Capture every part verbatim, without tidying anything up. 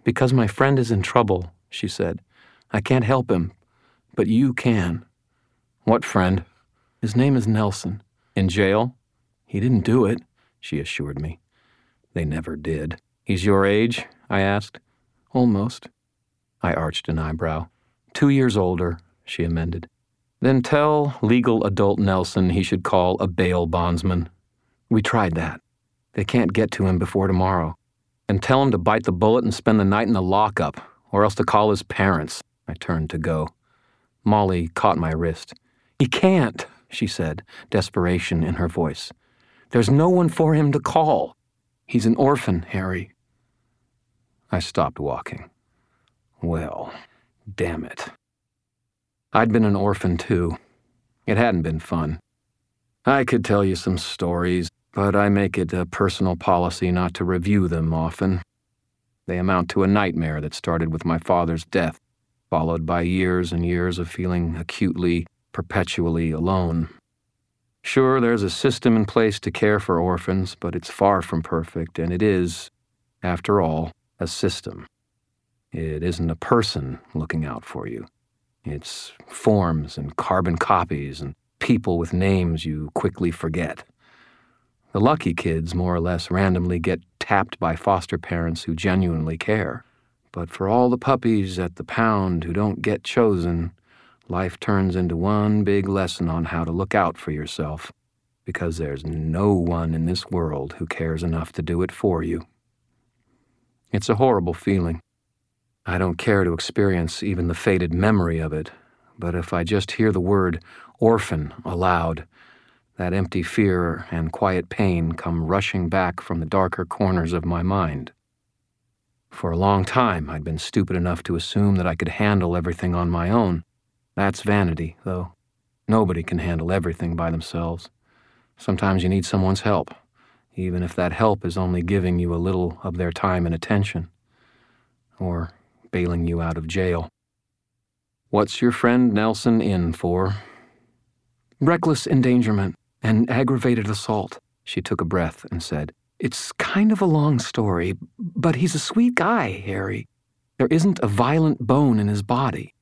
Because my friend is in trouble, she said. I can't help him, but you can. What friend? His name is Nelson. In jail? He didn't do it, she assured me. They never did. He's your age? I asked. Almost. I arched an eyebrow. Two years older, she amended. Then tell legal adult Nelson he should call a bail bondsman. We tried that. They can't get to him before tomorrow. And tell him to bite the bullet and spend the night in the lockup, or else to call his parents. I turned to go. Molly caught my wrist. He can't, she said, desperation in her voice. There's no one for him to call. He's an orphan, Harry. I stopped walking. Well, damn it. I'd been an orphan, too. It hadn't been fun. I could tell you some stories, but I make it a personal policy not to review them often. They amount to a nightmare that started with my father's death, followed by years and years of feeling acutely, perpetually alone. Sure, there's a system in place to care for orphans, but it's far from perfect, and it is, after all, a system. It isn't a person looking out for you. It's forms and carbon copies and people with names you quickly forget. The lucky kids more or less randomly get tapped by foster parents who genuinely care. But for all the puppies at the pound who don't get chosen, life turns into one big lesson on how to look out for yourself, because there's no one in this world who cares enough to do it for you. It's a horrible feeling. I don't care to experience even the faded memory of it, but if I just hear the word orphan aloud, that empty fear and quiet pain come rushing back from the darker corners of my mind. For a long time, I'd been stupid enough to assume that I could handle everything on my own. That's vanity, though. Nobody can handle everything by themselves. Sometimes you need someone's help, even if that help is only giving you a little of their time and attention, or bailing you out of jail. What's your friend Nelson in for? Reckless endangerment and aggravated assault. She took a breath and said, It's kind of a long story, but he's a sweet guy, Harry. There isn't a violent bone in his body.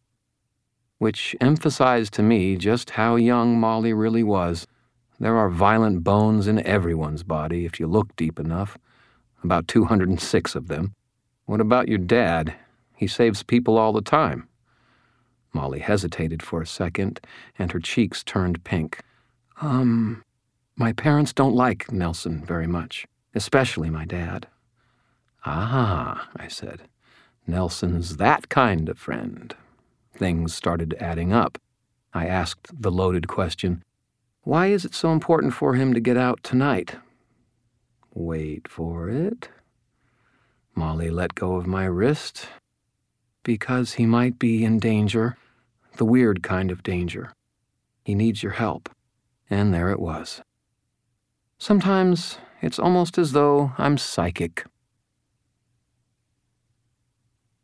Which emphasized to me just how young Molly really was. There are violent bones in everyone's body if you look deep enough. About two hundred six of them. What about your dad? He saves people all the time. Molly hesitated for a second, and her cheeks turned pink. Um, my parents don't like Nelson very much, especially my dad. Ah, I said. Nelson's that kind of friend. Things started adding up. I asked the loaded question, Why is it so important for him to get out tonight? Wait for it. Molly let go of my wrist. Because he might be in danger, the weird kind of danger. He needs your help. And there it was. Sometimes it's almost as though I'm psychic.